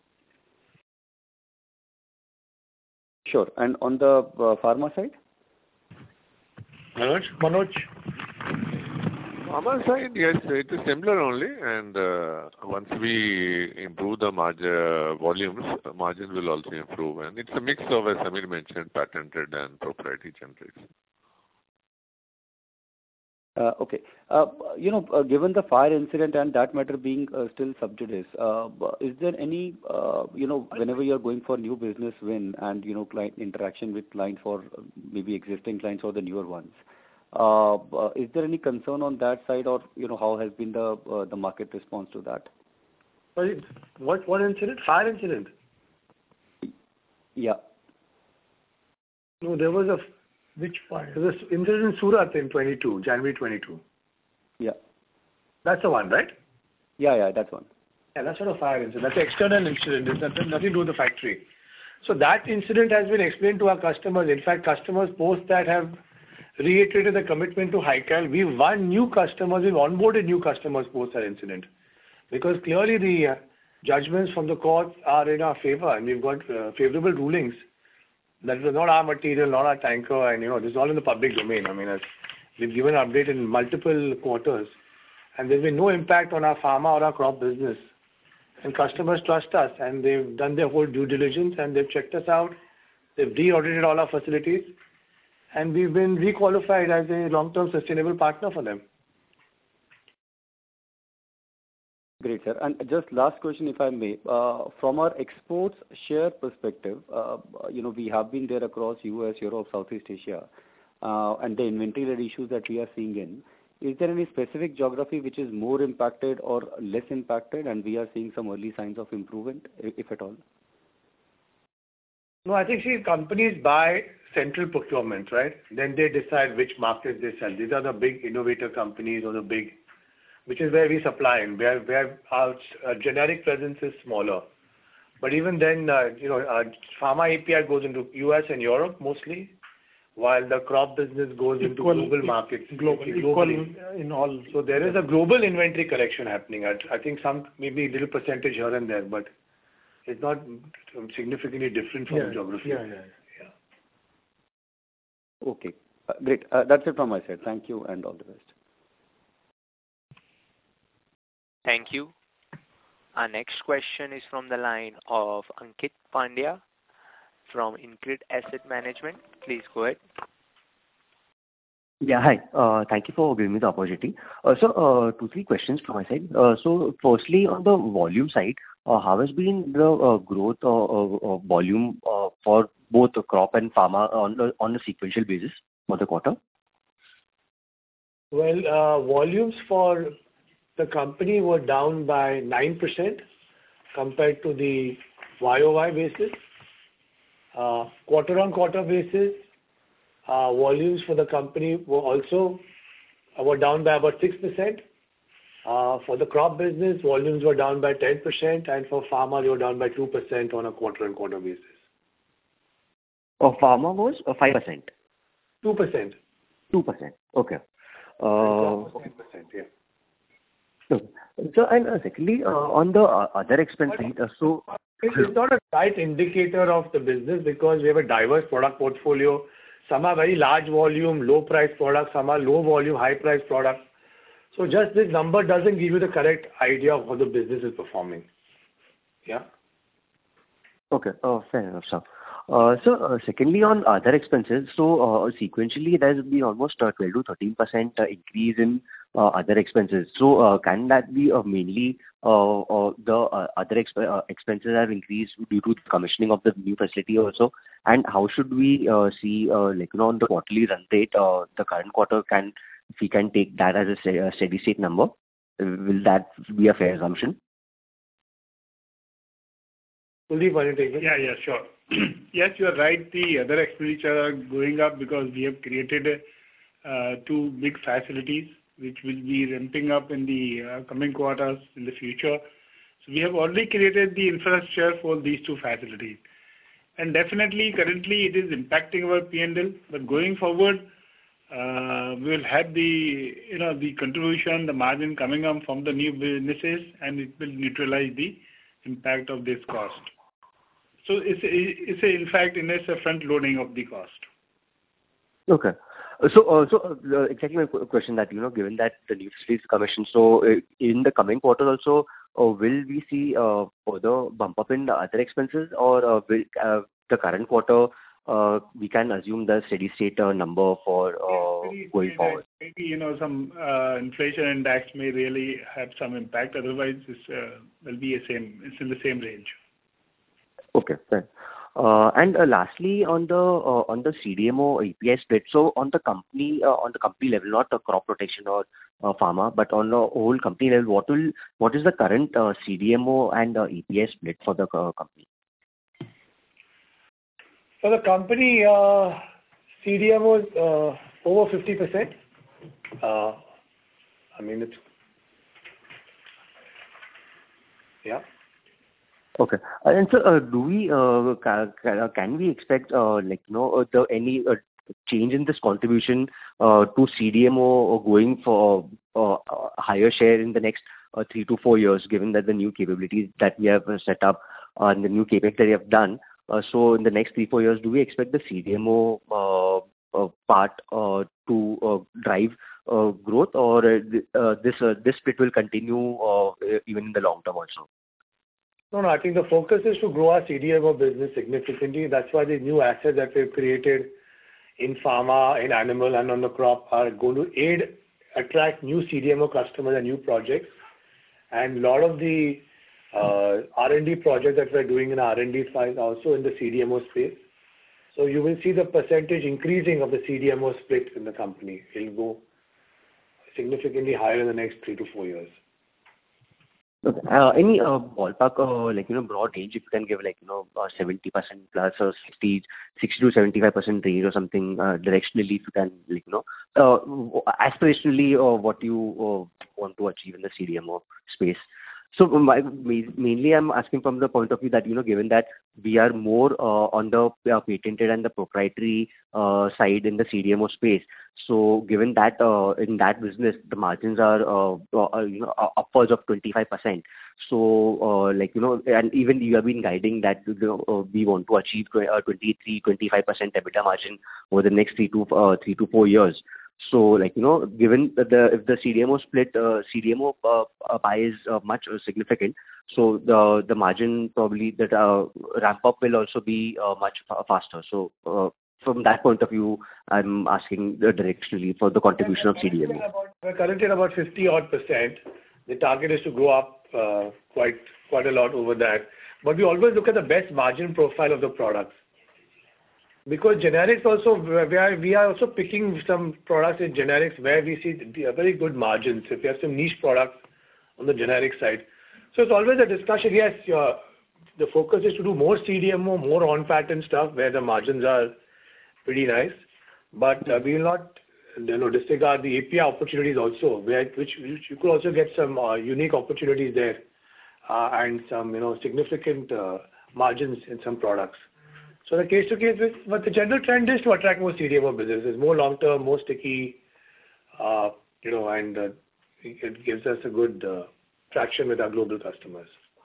[SPEAKER 11] Sure. And on the uh, pharma side?
[SPEAKER 2] Manoj?
[SPEAKER 4] Manoj?
[SPEAKER 3] Pharma side, yes, it is similar only, and uh, once we improve the margin volumes, margin will also improve, and it's a mix of, as Samir mentioned, patented and proprietary generics.
[SPEAKER 11] Uh, Okay. Uh, You know, uh, given the fire incident and that matter being uh, still sub judice, uh, is there any, uh, you know, whenever you're going for new business win and, you know, client interaction with clients or uh, maybe existing clients or the newer ones, uh, uh, is there any concern on that side, or, you know, how has been the uh, the market response to that?
[SPEAKER 2] Sorry, what what incident? Fire incident?
[SPEAKER 11] Yeah.
[SPEAKER 2] No, there was a which fire? There was an incident in Surat in twenty-two, January twenty-two.
[SPEAKER 11] Yeah.
[SPEAKER 2] That's the one, right?
[SPEAKER 11] Yeah, yeah, that's one.
[SPEAKER 2] Yeah, that's not a fire incident. That's an external incident. It's nothing, nothing to do with the factory. So that incident has been explained to our customers. In fact, customers post that have reiterated the commitment to Hycal. We've won new customers. We've onboarded new customers post that incident. Because clearly the uh, judgments from the courts are in our favor, and we've got uh, favorable rulings. That was not our material, not our tanker, and, you know, this is all in the public domain. I mean, as we've given an update in multiple quarters, and there's been no impact on our pharma or our crop business. And customers trust us, and they've done their whole due diligence, and they've checked us out. They've de-audited all our facilities, and we've been requalified as a long-term sustainable partner for them.
[SPEAKER 11] Great, sir. And just last question, if I may. Uh, From our exports share perspective, uh, you know, we have been there across U S, Europe, Southeast Asia, uh, and the inventory issues that we are seeing in. Is there any specific geography which is more impacted or less impacted, and we are seeing some early signs of improvement, if at all?
[SPEAKER 2] No, I think, see, companies buy central procurement, right? Then they decide which markets they sell. These are the big innovator companies or the big, which is where we supply in, where, where our uh, generic presence is smaller. But even then, uh, you know, uh, pharma A P I goes into U S and Europe mostly, while the crop business goes into
[SPEAKER 4] Equal-
[SPEAKER 2] global markets.
[SPEAKER 4] Global,
[SPEAKER 2] globally.
[SPEAKER 4] equal in all.
[SPEAKER 2] So there is a global inventory correction happening. I, I think some, maybe a little percentage here and there, but it's not significantly different from
[SPEAKER 4] Yeah,
[SPEAKER 2] geography.
[SPEAKER 4] yeah, yeah.
[SPEAKER 11] Okay. Uh, Great. Uh, That's it from my side. Thank you, and all the best.
[SPEAKER 1] Thank you. Our next question is from the line of Ankit Pandya from InCred Asset Management. Please go ahead.
[SPEAKER 12] Yeah, hi. Uh, Thank you for giving me the opportunity. Uh, So, uh, two, three questions from my side. Uh, So firstly, on the volume side, uh, how has been the uh, growth uh, uh, uh, volume uh, for both the crop and pharma on the on a sequential basis for the quarter?
[SPEAKER 2] Well, uh, volumes for the company were down by nine percent compared to the Y O Y basis. Uh, Quarter-on-quarter basis, uh, volumes for the company were also uh, were down by about six percent. Uh, For the crop business, volumes were down by ten percent, and for pharma, they were down by two percent on a quarter-on-quarter basis.
[SPEAKER 12] Oh, pharma was uh, five percent.
[SPEAKER 2] two percent.
[SPEAKER 12] two percent. Okay.
[SPEAKER 2] And
[SPEAKER 12] Uh,
[SPEAKER 2] crop was ten percent, yeah.
[SPEAKER 12] So, so, and uh, secondly, uh, on the uh, other expense side, uh, so
[SPEAKER 2] It's not a right indicator of the business because we have a diverse product portfolio. Some are very large volume, low price products, some are low volume, high price products. So just this number doesn't give you the correct idea of how the business is performing. Yeah.
[SPEAKER 12] Okay. Oh, fair enough, sir. Uh, So, uh, secondly, on other expenses, so, uh, sequentially, there's been almost uh, twelve to thirteen percent uh, increase in uh, other expenses. So, uh, can that be uh, mainly uh, uh, the uh, other exp- uh, expenses have increased due to the commissioning of the new facility also? And how should we uh, see, uh, like, you know, on the quarterly run rate, uh, the current quarter, can, if we can take that as a ste- a steady state number, uh, will that be a fair assumption?
[SPEAKER 2] Kuldeep, why don't you take it?
[SPEAKER 13] Yeah, yeah, sure. Yes, you are right. The other expenditure are going up because we have created uh, two big facilities which will be ramping up in the uh, coming quarters in the future. So we have already created the infrastructure for these two facilities. And definitely, currently, it is impacting our P and L, but going forward, uh, we will have the, you know, the contribution, the margin coming up from the new businesses, and it will neutralize the impact of this cost. So it's, a, it's a, in fact, in it's a front loading of the cost.
[SPEAKER 12] Okay. So, uh, so uh, exactly my qu- question that, you know, given that the new facility is commissioned, so uh, in the coming quarter also, uh, will we see uh, further bump up in the other expenses, or uh, will uh, the current quarter uh, we can assume the steady state uh, number for uh,
[SPEAKER 13] Maybe,
[SPEAKER 12] going
[SPEAKER 13] maybe,
[SPEAKER 12] forward?
[SPEAKER 13] maybe, you know, some uh, inflation index may really have some impact. Otherwise, it's uh, will be a same. It's in the same range.
[SPEAKER 12] Okay, fair. Uh, And uh, lastly, on the uh, on the C D M O A P I split, so on the company uh, on the company level, not the crop protection or uh, pharma, but on the whole company level, what will what is the current uh, C D M O and uh, A P I split for the uh, company?
[SPEAKER 2] For the company, uh, C D M O is uh, over fifty percent. Uh, I mean, it's... Yeah.
[SPEAKER 12] Okay. Uh, And so, uh, do we uh, ca- ca- can we expect uh, like, you know, uh, the any uh, change in this contribution uh, to C D M O going for uh, a higher share in the next uh, three to four years, given that the new capabilities that we have uh, set up uh, and the new CapEx that we have done? Uh, So in the next three, four years, do we expect the C D M O uh, uh, part uh, to uh, drive uh, growth, or uh, th- uh, this uh, this split will continue uh, even in the long term also?
[SPEAKER 2] No, no, I think the focus is to grow our C D M O business significantly. That's why the new assets that we've created in pharma, in animal, and on the crop are going to aid, attract new C D M O customers and new projects. And a lot of the uh, R and D projects that we're doing in R and D side also in the C D M O space. So you will see the percentage increasing of the C D M O split in the company. It'll go significantly higher in the next three to four years.
[SPEAKER 12] Okay. Uh, Any uh, ballpark, uh, like, you know, broad range, if you can give, like, you know, uh, seventy percent plus or sixty, sixty to seventy-five percent range or something, uh, directionally, if you can, like, you know, uh, aspirationally, uh, what you uh, want to achieve in the C D M O space. So my, ma- mainly I'm asking from the point of view that, you know, given that we are more uh, on the uh, patented and the proprietary uh, side in the C D M O space. So given that uh, in that business, the margins are, uh, uh, you know, uh, upwards of twenty-five percent. So, uh, like, you know, and even you have been guiding that, you know, uh, we want to achieve uh, twenty-three, twenty-five percent EBITDA margin over the next three to uh, three to four years. So, like, you know, given the, the if the C D M O split, uh, C D M O uh, uh, pie is uh, much uh, significant, so the the margin probably that uh, ramp up will also be uh, much fa- faster. So, uh, from that point of view, I'm asking uh, directionally for the contribution of C D M O.
[SPEAKER 2] We're currently at about fifty odd percent. The target is to grow up uh, quite quite a lot over that. But we always look at the best margin profile of the products. Because generics also, we are, we are also picking some products in generics where we see the- very good margins. If you have some niche products on the generic side. So it's always a discussion. Yes, uh, the focus is to do more C D M O, more on-patent stuff where the margins are pretty nice. But uh, we will not, you know, disregard the A P I opportunities also, where which, which you could also get some uh, unique opportunities there uh, and some, you know, significant uh, margins in some products. So the case to case, with, but the general trend is to attract more C D M O businesses, more long term, more sticky, uh, you know, and uh, it gives us a good uh, traction with our global customers.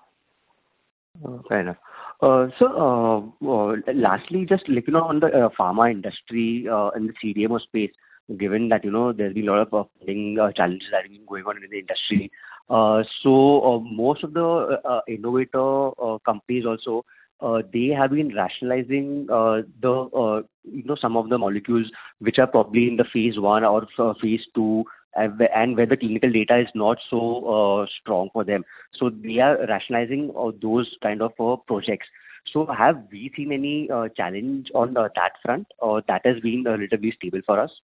[SPEAKER 12] Uh, Fair enough. Uh, So, uh, uh, lastly, just like, you know, on the uh, pharma industry uh, and the C D M O space, given that, you know, there's been a lot of uh, funding uh, challenges that have been going on in the industry. Uh, So, uh, most of the uh, uh, innovator uh, companies also, uh, they have been rationalizing uh, the, uh, you know, some of the molecules which are probably in the phase one or uh, phase two, and where and where the clinical data is not so uh, strong for them. So they are rationalizing uh, those kind of uh, projects. So have we seen any uh, challenge on uh, that front, or that has been uh, relatively stable for us?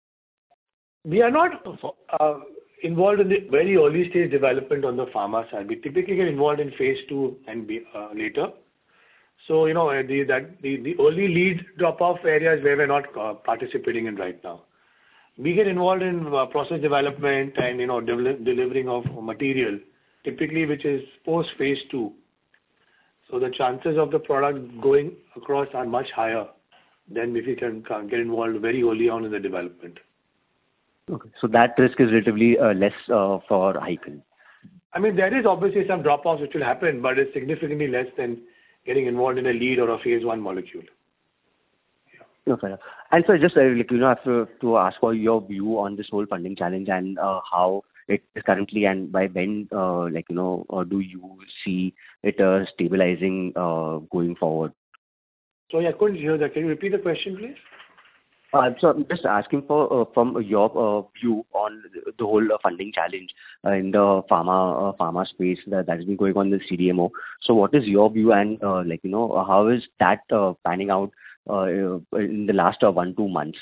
[SPEAKER 2] We are not uh, involved in the very early stage development on the pharma side. We typically get involved in phase two and be, uh, later. So, you know, the, that, the, the early lead drop-off areas where we're not uh, participating in right now. We get involved in uh, process development and, you know, devel- delivering of material, typically which is post-phase two. So the chances of the product going across are much higher than if you can, can get involved very early on in the development.
[SPEAKER 12] Okay. So that risk is relatively uh, less uh, for Hikal.
[SPEAKER 2] I mean, there is obviously some drop-offs which will happen, but it's significantly less than getting involved in a lead or a phase one molecule.
[SPEAKER 12] No, fair enough. And so just, uh, like, you know, I have to, to ask for your view on this whole funding challenge and uh, how it is currently, and by when, uh, like, you know, uh, do you see it uh, stabilizing uh, going forward?
[SPEAKER 2] Sorry, I couldn't hear that. Can you repeat the question, please?
[SPEAKER 12] Uh, so I'm just asking for uh, from your uh, view on the whole uh, funding challenge uh, in the pharma uh, pharma space that that has been going on in the C D M O. So what is your view, and uh, like, you know, how is that uh, panning out uh, in the last uh, one two months?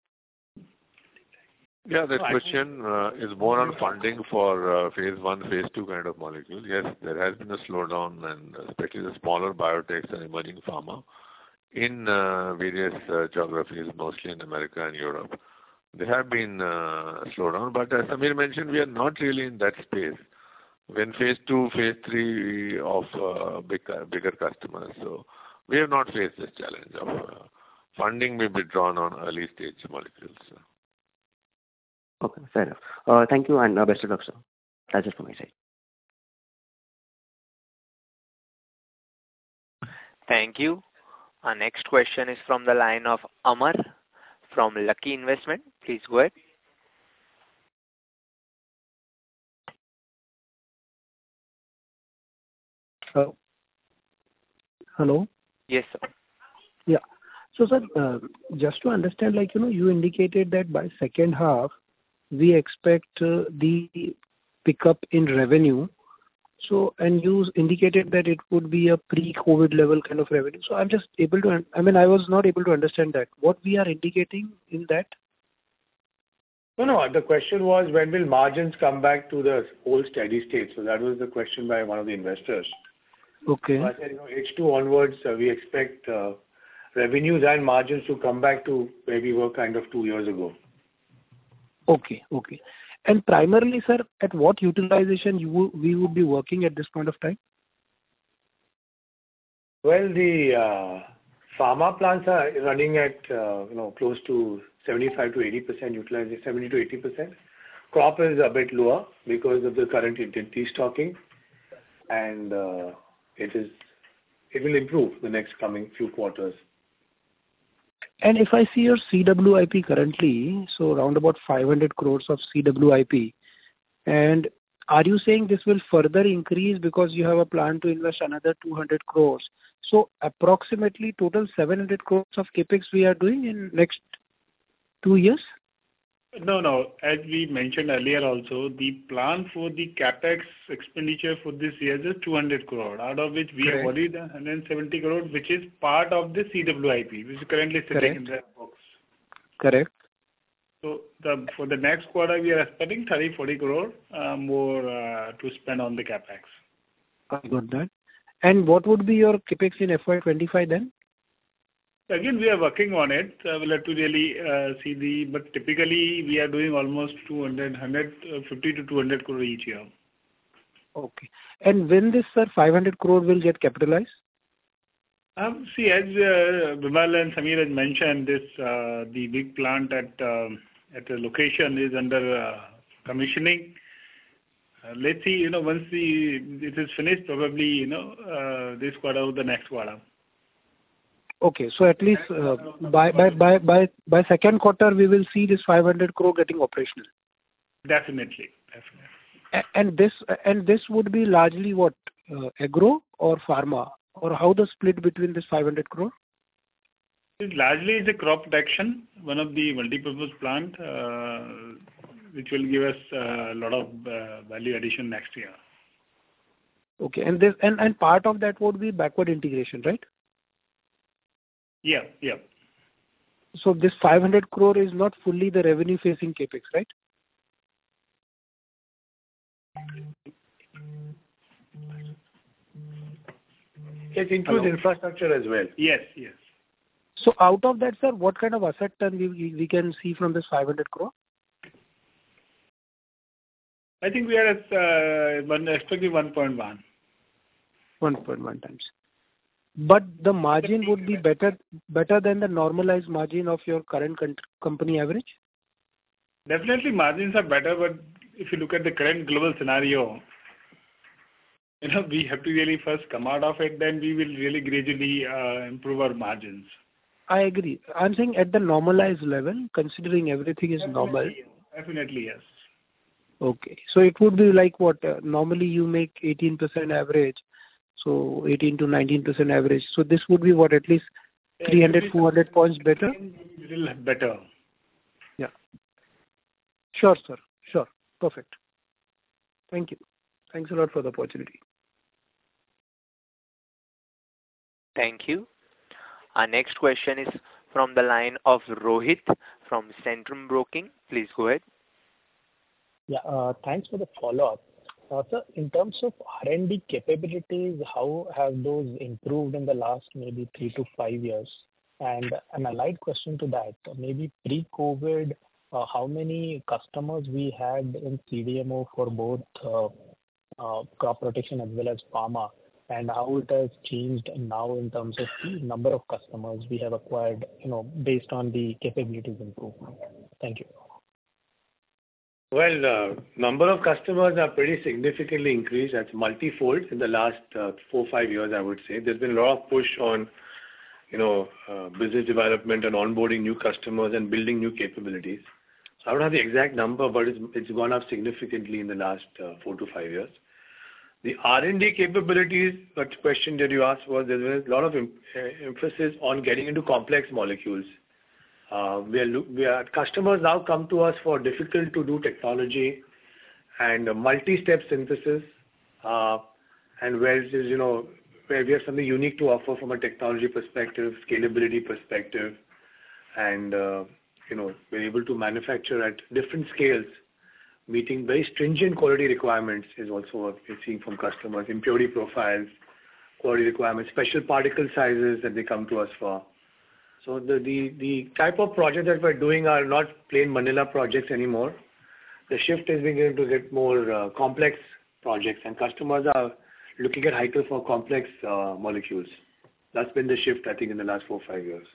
[SPEAKER 3] Yeah, that question uh, is more on funding for uh, phase one, phase two kind of molecules. Yes, there has been a slowdown, and especially the smaller biotechs and emerging pharma in uh, various uh, geographies, mostly in America and Europe. There have been uh, slowdown, but as Samir mentioned, we are not really in that space. We're in phase two, phase three of uh, big, bigger customers. So we have not faced this challenge of uh, funding may be drawn on early stage molecules.
[SPEAKER 12] Okay, fair enough. Uh, thank you, and uh, best of luck, sir. That's it from my side.
[SPEAKER 1] Thank you. Our next question is from the line of Amar from Lucky Investment. Please go ahead.
[SPEAKER 14] Uh, hello?
[SPEAKER 1] Yes, sir.
[SPEAKER 14] Yeah. So, sir, uh, just to understand, like, you know, you indicated that by second half, we expect uh, the pickup in revenue. So, and you indicated that it would be a pre-COVID level kind of revenue. So I'm just able to, I mean, I was not able to understand that. What we are indicating in that?
[SPEAKER 2] No, no. The question was, when will margins come back to the old steady state? So that was the question by one of the investors.
[SPEAKER 14] Okay.
[SPEAKER 2] So I said, you know, H two onwards, uh, we expect uh, revenues and margins to come back to where we were kind of two years ago.
[SPEAKER 14] Okay, okay. And primarily, sir, at what utilization you w- we would be working at this point of time?
[SPEAKER 2] Well, the uh, pharma plants are running at uh, you know close to seventy-five to eighty percent utilization, seventy to eighty percent. Crop is a bit lower because of the current destocking, and uh, it is it will improve the next coming few quarters.
[SPEAKER 14] And if I see your C W I P currently, so around about five hundred crores of C W I P, and are you saying this will further increase because you have a plan to invest another two hundred crores? So approximately total seven hundred crores of capex we are doing in next two years?
[SPEAKER 13] No, no. As we mentioned earlier also, the plan for the capex expenditure for this year is two hundred crore, out of which we have already done one hundred seventy crore, which is part of the C W I P, which is currently sitting
[SPEAKER 14] Correct.
[SPEAKER 13] in the books.
[SPEAKER 14] Correct.
[SPEAKER 13] So the for the next quarter, we are expecting thirty to forty crore uh, more uh, to spend on the capex.
[SPEAKER 14] I got that. And what would be your capex in F Y twenty-five then?
[SPEAKER 13] Again, we are working on it. Uh, we'll have to really uh, see the, but typically we are doing almost two hundred, one hundred fifty to two hundred crore each year.
[SPEAKER 14] Okay. And when this, sir, five hundred crore will get capitalized?
[SPEAKER 13] Um, see, as uh, Vimal and Samir has mentioned, this uh, the big plant at um, at a location is under uh, commissioning. Uh, let's see, you know, once the it is finished, probably, you know, uh, this quarter or the next quarter.
[SPEAKER 14] Okay. So at least uh, by by by by by second quarter, we will see this five hundred crore getting operational.
[SPEAKER 13] Definitely. Definitely.
[SPEAKER 14] A- And this and this would be largely what? Uh, agro or pharma? Or how the split between this five hundred crore?
[SPEAKER 13] It largely is a crop protection, one of the multipurpose plant, uh, which will give us a lot of uh, value addition next year.
[SPEAKER 14] Okay. And this and, and part of that would be backward integration, right?
[SPEAKER 13] Yeah, yeah.
[SPEAKER 14] So this five hundred crore is not fully the revenue facing capex, right?
[SPEAKER 2] It includes
[SPEAKER 14] Hello?
[SPEAKER 2] infrastructure as well.
[SPEAKER 13] Yes, yes.
[SPEAKER 14] So out of that, sir, what kind of asset turn we we we can see from this five hundred crore?
[SPEAKER 13] I think we are at uh, one, expecting one point one.
[SPEAKER 14] one point one times. But the margin would be better better than the normalized margin of your current con- company average?
[SPEAKER 13] Definitely margins are better, but if you look at the current global scenario, you know, we have to really first come out of it, then we will really gradually uh, improve our margins.
[SPEAKER 14] I agree. I'm saying at the normalized level, considering everything is normal.
[SPEAKER 13] Definitely, yes.
[SPEAKER 14] Okay. So it would be like what? Uh, normally you make eighteen percent average, so eighteen to nineteen percent average. So this would be what, at least three hundred, four hundred points better?
[SPEAKER 13] Little better.
[SPEAKER 14] Yeah. Sure, sir. Sure. Perfect. Thank you. Thanks a lot for the opportunity.
[SPEAKER 1] Thank you. Our next question is from the line of Rohit from Centrum Broking. Please go ahead.
[SPEAKER 10] Yeah, uh, thanks for the follow-up. Uh, Sir, in terms of R and D capabilities, how have those improved in the last maybe three to five years? And an allied question to that, maybe pre-COVID, uh, how many customers we had in C D M O for both uh, uh, crop protection as well as pharma, and how it has changed now in terms of the number of customers we have acquired, you know, based on the capabilities improvement? Thank you.
[SPEAKER 2] Well, uh, number of customers are pretty significantly increased. That's multifold in the last uh, four, five years, I would say. There's been a lot of push on, you know, uh, business development and onboarding new customers and building new capabilities. So I don't have the exact number, but it's, it's gone up significantly in the last uh, four to five years. The R and D capabilities, that question that you asked was, there's a lot of em- uh, emphasis on getting into complex molecules. Uh, we are, we are, customers now come to us for difficult to do technology and uh, multi-step synthesis, uh, and where it is, you know, where we have something unique to offer from a technology perspective, scalability perspective, and, uh, you know, we're able to manufacture at different scales, meeting very stringent quality requirements is also what we're seeing from customers, impurity profiles, quality requirements, special particle sizes that they come to us for. So the, the, the type of projects that we're doing are not plain vanilla projects anymore. The shift is beginning to get more uh, complex projects, and customers are looking at Heikel for complex uh, molecules. That's been the shift, I think, in the last four or five years.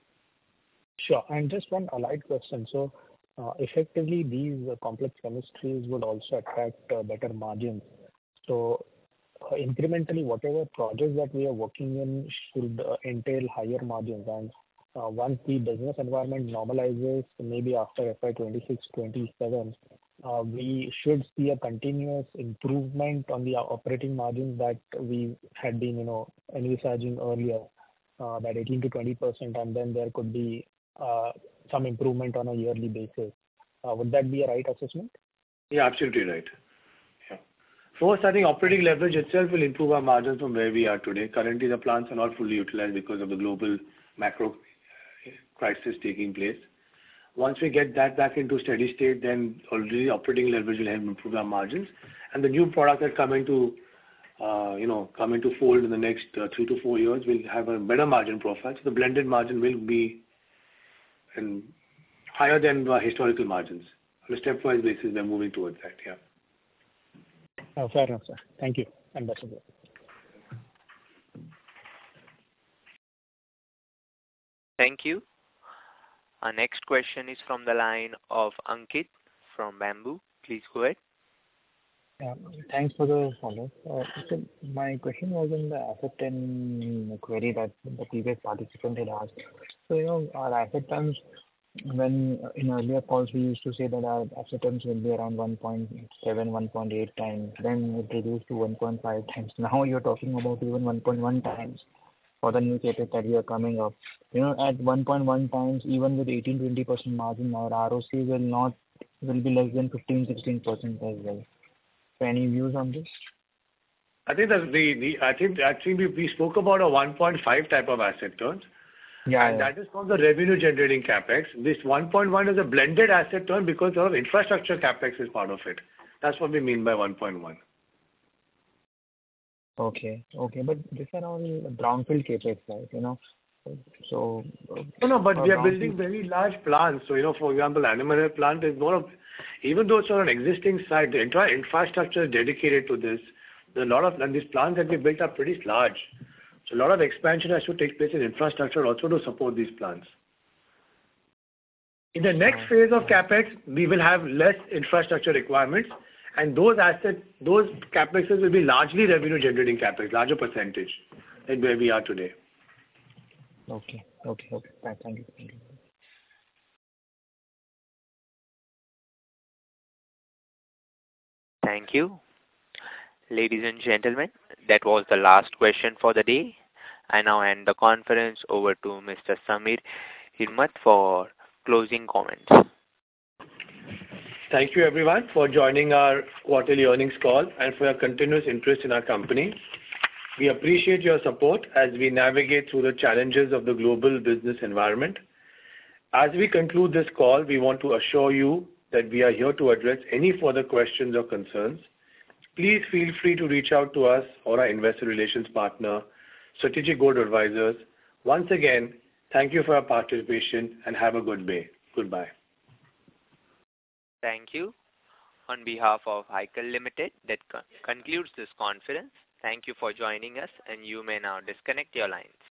[SPEAKER 10] Sure. And just one allied question. So, uh, effectively, these uh, complex chemistries would also attract uh, better margins. So, uh, incrementally, whatever projects that we are working in should uh, entail higher margins. And uh, once the business environment normalizes, maybe after F Y twenty-six twenty-seven, uh, we should see a continuous improvement on the operating margins that we had been, you know, envisaging earlier, uh, that eighteen to twenty percent, and then there could be uh, some improvement on a yearly basis. Uh, would that be a right assessment?
[SPEAKER 2] Yeah, absolutely right. Yeah. First, I think operating leverage itself will improve our margins from where we are today. Currently, the plants are not fully utilized because of the global macro crisis taking place. Once we get that back into steady state, then already operating leverage will help improve our margins. And the new products that come into, uh, you know, come into fold in the next uh, three to four years will have a better margin profile. So the blended margin will be in higher than uh, historical margins. On a stepwise basis, we're moving towards that, yeah.
[SPEAKER 10] Oh, fair enough, sir. Thank you. And best of luck.
[SPEAKER 1] Thank you. Our next question is from the line of Ankit from Bamboo. Please go ahead.
[SPEAKER 9] Yeah, thanks for the follow-up. Uh, so my question was on the asset turn query that the previous participant had asked. So, you know, our asset turns, when in earlier calls we used to say that our asset turns will be around one point seven, one point eight times, then it reduced to one point five times. Now you're talking about even one point one times for the new capex that we are coming up. You know, at one point one times, even with eighteen to twenty percent margin, our R O C will not, will be less than fifteen to sixteen percent as well. So any views on this?
[SPEAKER 2] I think that the, the I think actually we, we spoke about a one point five type of asset turns.
[SPEAKER 9] Yeah,
[SPEAKER 2] and
[SPEAKER 9] yeah.
[SPEAKER 2] that is from the revenue generating capex. This one point one is a blended asset turn because of infrastructure capex is part of it. That's what we mean by one point one.
[SPEAKER 9] Okay, okay, but these are all brownfield capex, right? You know, so.
[SPEAKER 2] No, no, but
[SPEAKER 9] uh,
[SPEAKER 2] we are building very large plants. So, you know, for example, animal health plant is more of, even though it's on an existing site, the entire infrastructure is dedicated to this. There are a lot of, and these plants that we built are pretty large. So a lot of expansion has to take place in infrastructure also to support these plants. In the next phase of capex, we will have less infrastructure requirements, and those assets, those capexes will be largely revenue generating capex, larger percentage than where we are today.
[SPEAKER 9] Okay. Okay. Okay. Thank thank you. Thank you.
[SPEAKER 1] Thank you. Ladies and gentlemen, that was the last question for the day. I now hand the conference over to Mister Samir Himmat for closing comments.
[SPEAKER 2] Thank you, everyone, for joining our quarterly earnings call and for your continuous interest in our company. We appreciate your support as we navigate through the challenges of the global business environment. As we conclude this call, we want to assure you that we are here to address any further questions or concerns. Please feel free to reach out to us or our investor relations partner, Strategic Growth Advisors. Once again, thank you for your participation and have a good day. Goodbye.
[SPEAKER 1] Thank you. On behalf of Hykel Limited, that con- concludes this conference. Thank you for joining us, and you may now disconnect your lines.